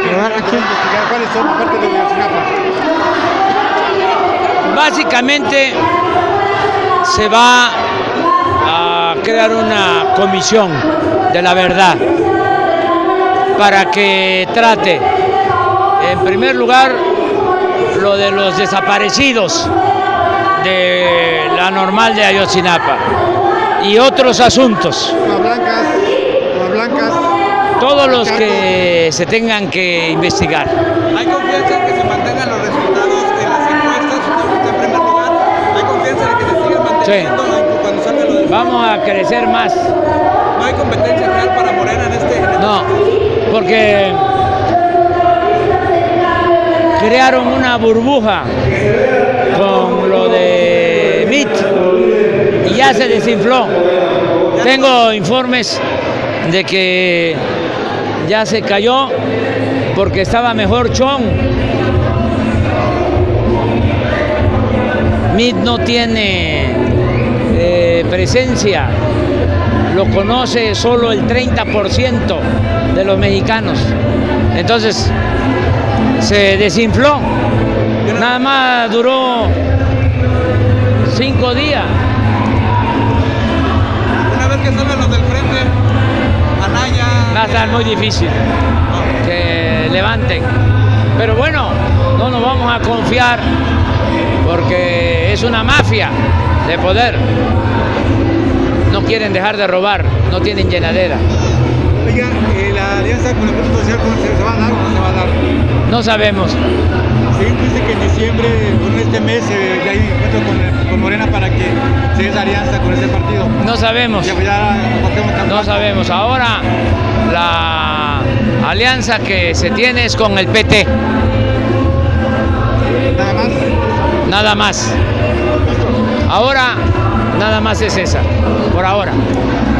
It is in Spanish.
¿Cuáles son parte de Ayotzinapa? Básicamente se va a crear una comisión de la verdad para que trate, en primer lugar, lo de los desaparecidos de la normal de Ayotzinapa y otros asuntos. Blancas. Todos los que se tengan que investigar. ¿Hay confianza en que se mantengan los resultados en las encuestas en primer lugar? ¿Hay confianza en que se sigan manteniendo cuando salga lo del... Vamos a crecer más. ¿No hay competencia real para Morena en este? No, porque crearon una burbuja con lo de MIT y ya se desinfló. Tengo informes de que ya se cayó porque estaba mejor Chong. MIT no tiene presencia, lo conoce solo el 30% de los mexicanos. Entonces se desinfló, nada más duró 5 días. Una vez que salgan los del frente, Anaya... Va a estar muy difícil que levanten. Pero bueno, no nos vamos a confiar porque es una mafia de poder. No quieren dejar de robar, no tienen llenadera. Oiga, la alianza con el Grupo Social, ¿se va a dar o no se va a dar? No sabemos. Sí, dice que en diciembre, este mes, ya hay encuentro con Morena para que se dé esa alianza con ese partido. No sabemos. No sabemos. Ahora la alianza que se tiene es con el PT. ¿Nada más? Nada más. Ahora, nada más es esa, por ahora.